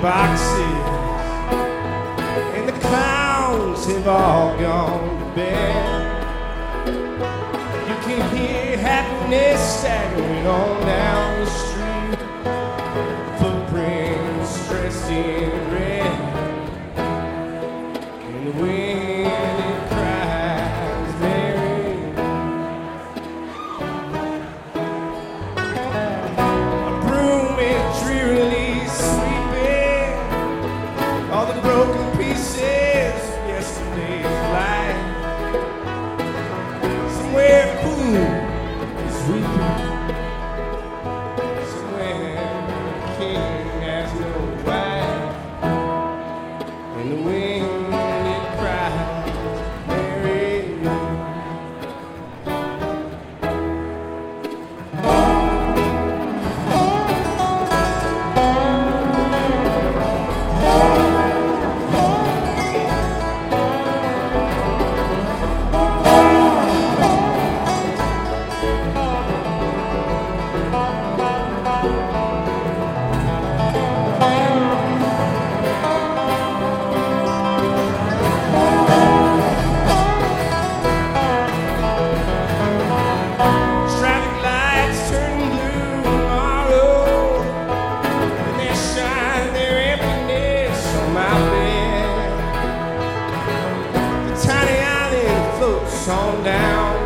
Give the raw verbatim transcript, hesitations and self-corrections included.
boxes, and the clowns have all gone to bed. You can hear happiness staggering on down the street, footprints dressed in red, and the wind it cries Mary. A broom is drearily sweeping all the broken pieces of yesterday's life. Somewhere cool is weeping, somewhere the king has no wife, and the wind it cries Mary. Traffic lights turn blue tomorrow, and they shine their emptiness on my bed. The tiny island floats on down